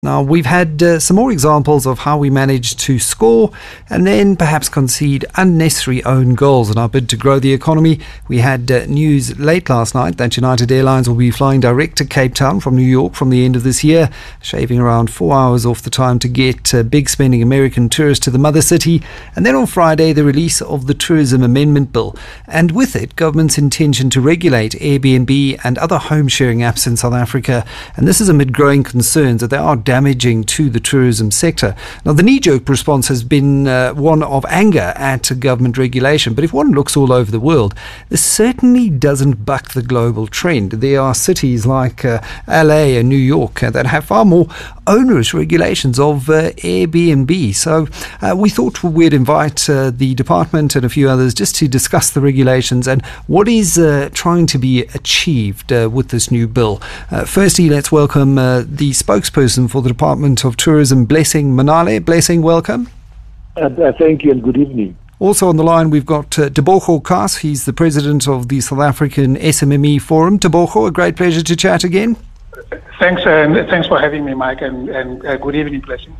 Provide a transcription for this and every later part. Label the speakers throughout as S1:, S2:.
S1: Now, we've had some more examples of how we managed to score and then perhaps concede unnecessary own goals in our bid to grow the economy. We had news late last night that United Airlines will be flying direct to Cape Town from New York from the end of this year, shaving around 4 hours off the time to get big spending American tourists to the mother city. And then on Friday, the release of the Tourism Amendment Bill. And with it, government's intention to regulate Airbnb and other home sharing apps in South Africa. And this is amid growing concerns that they are damaging to the tourism sector. Now, the knee-jerk response has been one of anger at government regulation, but if one looks all over the world, this certainly doesn't buck the global trend. There are cities like LA and New York that have far more onerous regulations of Airbnb. So we thought we'd invite the department and a few others just to discuss the regulations and what is trying to be achieved with this new bill. Firstly, let's welcome the spokesperson for the Department of Tourism, Blessing Manale. Blessing, welcome.
S2: Thank you and good evening.
S1: Also on the line, we've got Tebogo Kas. He's the president of the South African SMME Forum. Tebogo, a great pleasure to chat again.
S3: Thanks for having me, Mike, and good evening, Blessing.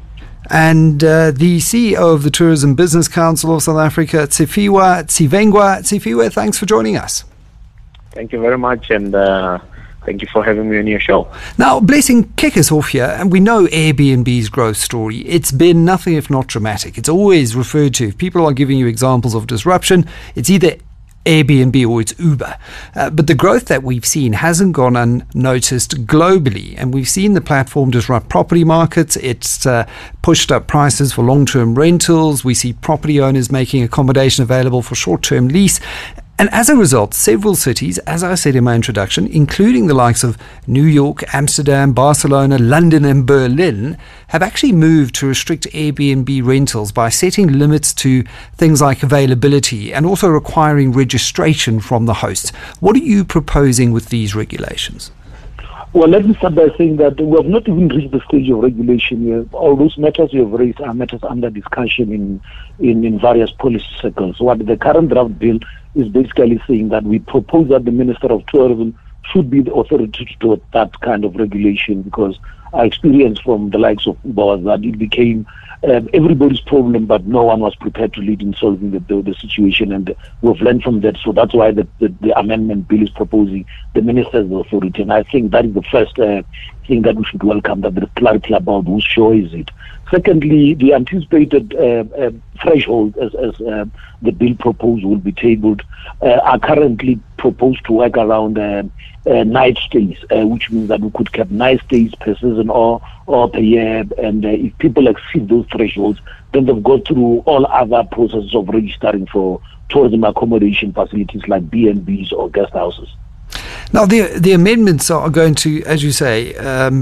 S1: And the CEO of the Tourism Business Council of South Africa, Tshepiwa Tsivengwa. Tshepiwa, thanks for joining us.
S2: Thank you very much, and thank you for having me on your show.
S1: Now, Blessing, kick us off here, and we know Airbnb's growth story. It's been nothing if not dramatic. It's always referred to, if people are giving you examples of disruption, it's either Airbnb or it's Uber. But the growth that we've seen hasn't gone unnoticed globally, and we've seen the platform disrupt property markets. It's pushed up prices for long-term rentals. We see property owners making accommodation available for short-term lease. And as a result, several cities, as I said in my introduction, including the likes of New York, Amsterdam, Barcelona, London and Berlin, have actually moved to restrict Airbnb rentals by setting limits to things like availability and also requiring registration from the hosts. What are you proposing with these regulations?
S2: Well, let me start by saying that we have not even reached the stage of regulation yet. All those matters you have raised are matters under discussion in various policy circles. What the current draft bill is basically saying that we propose that the Minister of Tourism should be the authority to do that kind of regulation, because our experience from the likes of Uber was that it became everybody's problem, but no one was prepared to lead in solving the situation, and we've learned from that. So that's why the amendment bill is proposing the minister's authority, and I think that is the first thing that we should welcome, that there is clarity about whose show is it. Secondly, the anticipated threshold, as the bill proposed will be tabled, are currently proposed to work around night stays, which means that we could cap night stays per season or per year, and if people exceed those thresholds, then they've got through all other processes of registering for tourism accommodation facilities like B&Bs or guest houses.
S1: Now, the amendments are going to, as you say,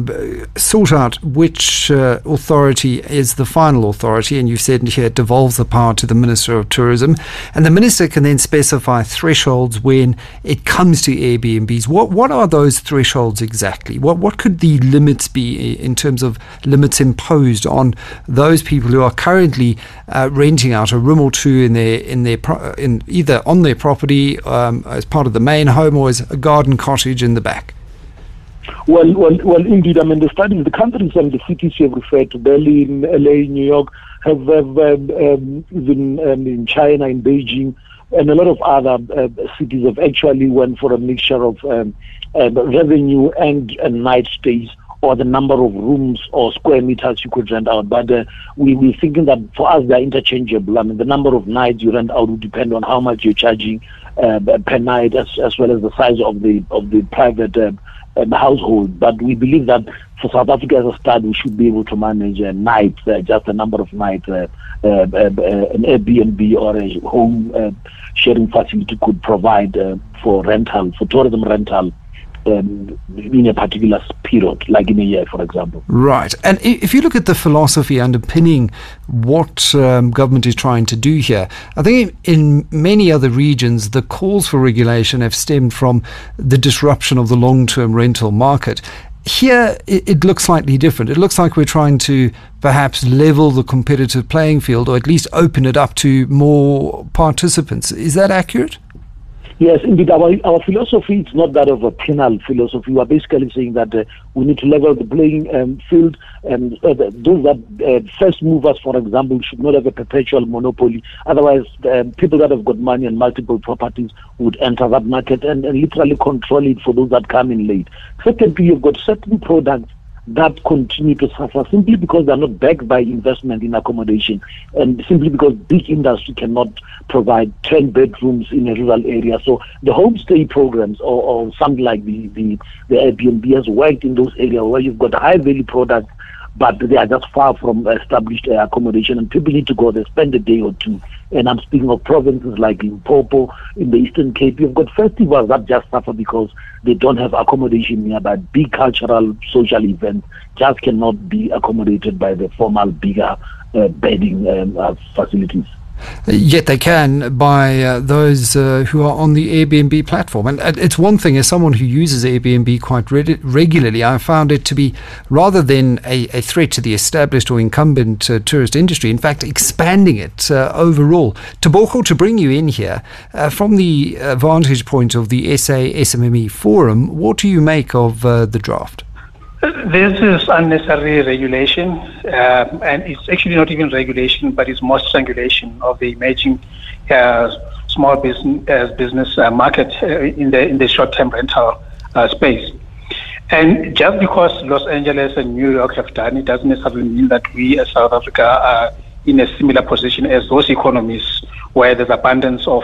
S1: sort out which authority is the final authority, and you've said here it devolves the power to the Minister of Tourism, and the Minister can then specify thresholds when it comes to Airbnbs. What are those thresholds exactly? What could the limits be in terms of limits imposed on those people who are currently renting out a room or two in either on their property as part of the main home or as a garden cottage in the back?
S2: Well, indeed. I mean, the studies, the countries and the cities you have referred to, Berlin, LA, New York, have even in China, in Beijing, and a lot of other cities have actually went for a mixture of revenue and night stays, or the number of rooms or square meters you could rent out. But we're thinking that for us they're interchangeable. I mean, the number of nights you rent out will depend on how much you're charging per night, as well as the size of the private household. But we believe that for South Africa as a start, we should be able to manage a night, just the number of nights an Airbnb or a home sharing facility could provide for tourism rental in a particular period, like in a year, for example.
S1: Right. And if you look at the philosophy underpinning what government is trying to do here, I think in many other regions, the calls for regulation have stemmed from the disruption of the long-term rental market. Here, it looks slightly different. It looks like we're trying to perhaps level the competitive playing field, or at least open it up to more participants. Is that accurate?
S2: Yes, indeed. Our philosophy is not that of a penal philosophy. We are basically saying that we need to level the playing field, and those that first movers, for example, should not have a perpetual monopoly. Otherwise, people that have got money and multiple properties would enter that market and literally control it for those that come in late. Secondly, you've got certain products that continue to suffer simply because they're not backed by investment in accommodation, and simply because big industry cannot provide 10 bedrooms in a rural area. So the homestay programs or something like the Airbnb has worked in those areas where you've got high value products, but they are just far from established accommodation, and people need to go there, spend a day or two. And I'm speaking of provinces like Limpopo, in the Eastern Cape. You've got festivals that just suffer because they don't have accommodation nearby. Big cultural, social events just cannot be accommodated by the formal, bigger bedding facilities.
S1: Yet they can by those who are on the Airbnb platform. And it's one thing, as someone who uses Airbnb quite regularly, I found it to be, rather than a threat to the established or incumbent tourist industry, in fact, expanding it overall. Tebogo, to bring you in here, from the vantage point of the SA SMME Forum, what do you make of the draft?
S3: This is unnecessary regulation, and it's actually not even regulation, but it's more strangulation of the emerging small business market in the short-term rental space. And just because Los Angeles and New York have done it doesn't necessarily mean that we as South Africa are in a similar position as those economies where there's abundance of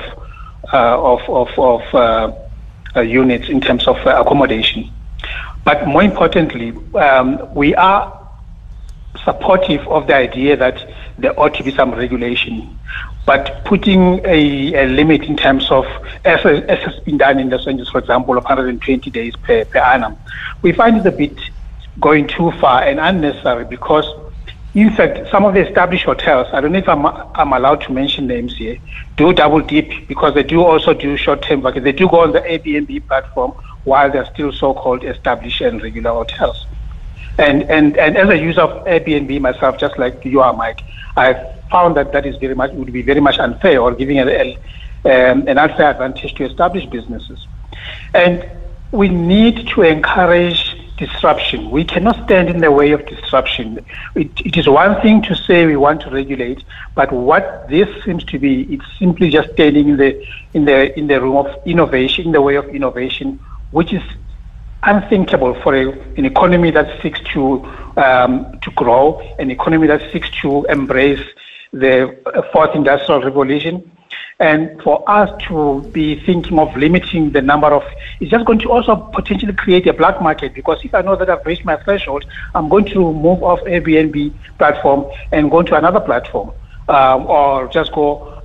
S3: units in terms of accommodation. But more importantly, we are supportive of the idea that there ought to be some regulation, but putting a limit in terms of, as has been done in Los Angeles, for example, of 120 days per annum, we find it a bit going too far and unnecessary because, in fact, some of the established hotels, I don't know if I'm allowed to mention names here, do double dip because they do also do short-term vacation. They do go on the Airbnb platform while they're still so-called established and regular hotels. And as a user of Airbnb myself, just like you are, Mike, I found that would be very much unfair, or giving an unfair advantage to established businesses. And we need to encourage disruption. We cannot stand in the way of disruption. It is one thing to say we want to regulate, but what this seems to be, it's simply just standing in the room of innovation, in the way of innovation, which is unthinkable for an economy that seeks to grow, an economy that seeks to embrace the fourth industrial revolution. And for us to be thinking of limiting the number of, it's just going to also potentially create a black market, because if I know that I've reached my threshold, I'm going to move off Airbnb platform and go to another platform, or just go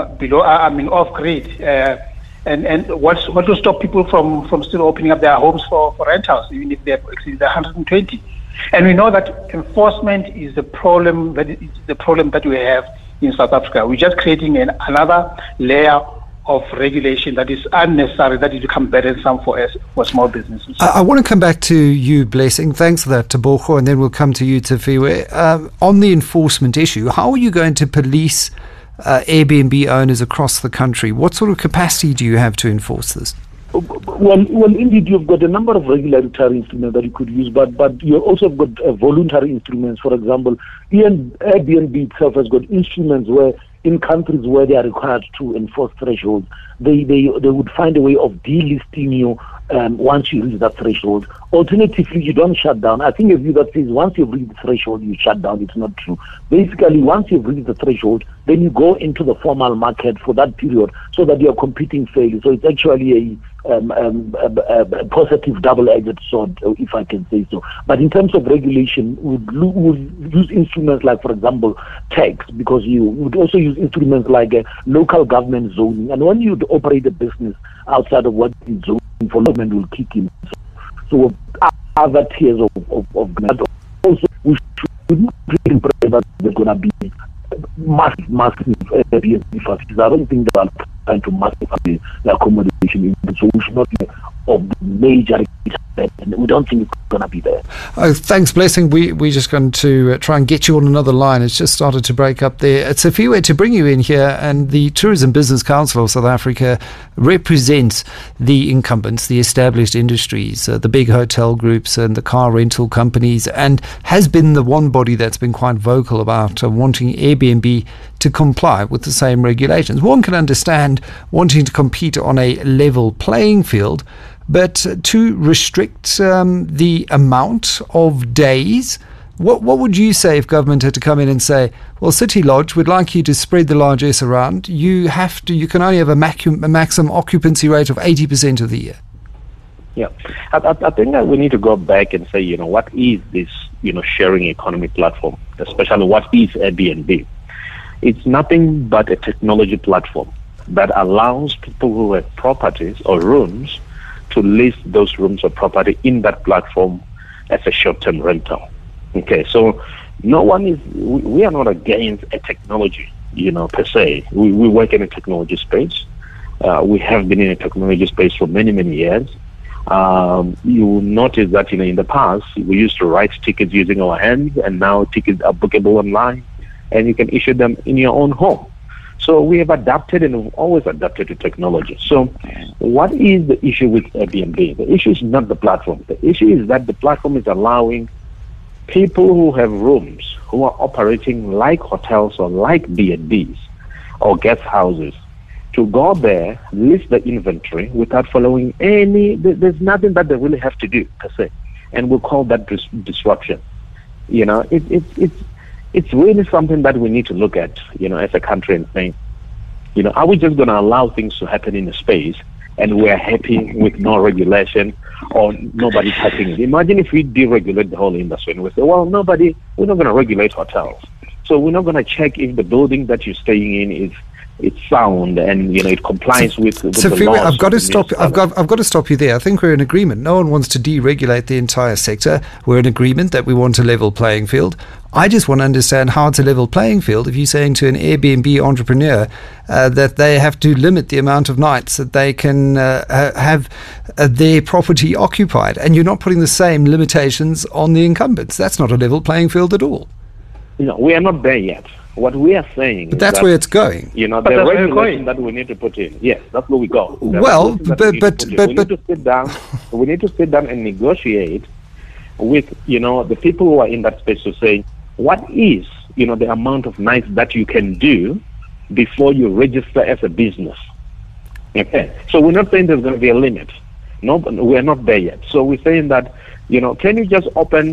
S3: off grid. And what will stop people from still opening up their homes for rentals, even if they exceed the 120? And we know that enforcement is the problem that we have in South Africa. We're just creating another layer of regulation that is unnecessary, that is become burdensome for small businesses.
S1: I want to come back to you, Blessing. Thanks for that, Tebogo, and then we'll come to you, Tafiwe. On the enforcement issue, how are you going to police Airbnb owners across the country? What sort of capacity do you have to enforce this?
S2: Well, indeed, you've got a number of regulatory instruments that you could use, but you also have got voluntary instruments. For example, even Airbnb itself has got instruments where, in countries where they are required to enforce thresholds, they would find a way of delisting you once you reach that threshold. Alternatively, you don't shut down. I think a view that says once you've reached the threshold, you shut down. It's not true. Basically, once you've reached the threshold, then you go into the formal market for that period so that you're competing fairly. So it's actually a positive double-edged sword, if I can say so. But in terms of regulation, we'll use instruments like, for example, tax, because you would also use instruments like local government zoning. And when you operate a business outside of what is zoning, government will kick in. So other tiers of government. Also, we should not be impressed that there's going to be massive Airbnb facilities. I don't think they are trying to massify the accommodation. So we should not be of the major that. And we don't think it's going to be there.
S1: Oh, thanks, Blessing. We're just going to try and get you on another line. It's just started to break up there. It's a few way to bring you in here, and the Tourism Business Council of South Africa represents the incumbents, the established industries, the big hotel groups and the car rental companies, and has been the one body that's been quite vocal about wanting Airbnb to comply with the same regulations. One can understand wanting to compete on a level playing field, but to restrict the amount of days, what would you say if government had to come in and say, well, City Lodge, we'd like you to spread the largesse around. You can only have a maximum occupancy rate of 80% of the year.
S4: Yeah, I think that we need to go back and say, what is this, sharing economy platform, especially what is Airbnb? It's nothing but a technology platform that allows people who have properties or rooms to list those rooms or property in that platform as a short-term rental. Okay, so we are not against a technology, per se. We work in a technology space. We have been in a technology space for many, many years. You will notice that, in the past, we used to write tickets using our hands, and now tickets are bookable online, and you can issue them in your own home. So we have adapted, and we've always adapted to technology. So what is the issue with Airbnb? The issue is not the platform. The issue is that the platform is allowing people who have rooms, who are operating like hotels or like B&Bs or guest houses, to go there, list the inventory without following there's nothing that they really have to do, per se. And we'll call that disruption. It's really something that we need to look at, as a country, and saying, are we just going to allow things to happen in a space and we're happy with no regulation or nobody touching it? Imagine if we deregulate the whole industry and we say, well, we're not going to regulate hotels. So we're not going to check if the building that you're staying in it's sound and it complies with the laws.
S1: I've got to stop. I've got to stop you there. I think we're in agreement. No one wants to deregulate the entire sector. We're in agreement that we want a level playing field. I just want to understand how it's a level playing field if you're saying to an Airbnb entrepreneur that they have to limit the amount of nights that they can have their property occupied, and you're not putting the same limitations on the incumbents. That's not a level playing field at all.
S4: We are not there yet. What we are saying
S1: but that's where it's going.
S4: The regulation that we need to put in. Yes, that's where we go. We need to sit down. We need to sit down and negotiate with the people who are in that space to say what is the amount of nights that you can do before you register as a business. Okay, so we're not saying there's going to be a limit. No, we're not there yet. So we're saying that can you just open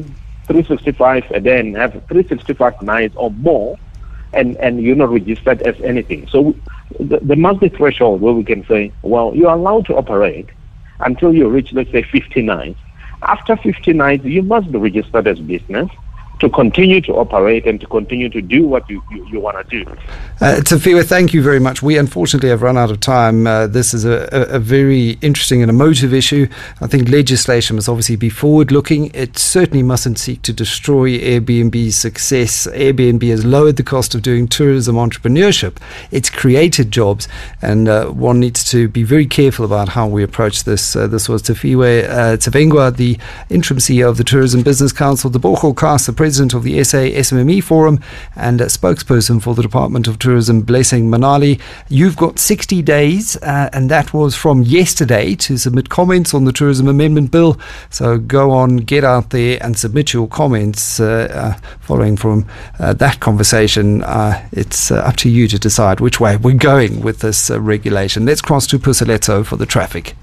S4: 365 a day and have 365 nights or more? And you're not registered as anything. So there must be a threshold where we can say, well, you're allowed to operate until you reach, let's say, 50 nights. After 50 nights, you must be registered as business to continue to operate and to continue to do what you want to do.
S1: Tafiwa, thank you very much. We unfortunately have run out of time. This is a very interesting and emotive issue. I think legislation must obviously be forward-looking. It certainly mustn't seek to destroy Airbnb's success. Airbnb has lowered the cost of doing tourism entrepreneurship. It's created jobs, and one needs to be very careful about how we approach this. This was Tafiwa Tsavengwa, the interim CEO of the Tourism Business Council, Tebogo Kasa, the president of the SA SMME Forum, and a spokesperson for the Department of Tourism, Blessing Manali. You've got 60 days, and that was from yesterday, to submit comments on the Tourism Amendment Bill. So go on, get out there and submit your comments. Following from that conversation, it's up to you to decide which way we're going with this regulation. Let's cross to Puseletso for the traffic.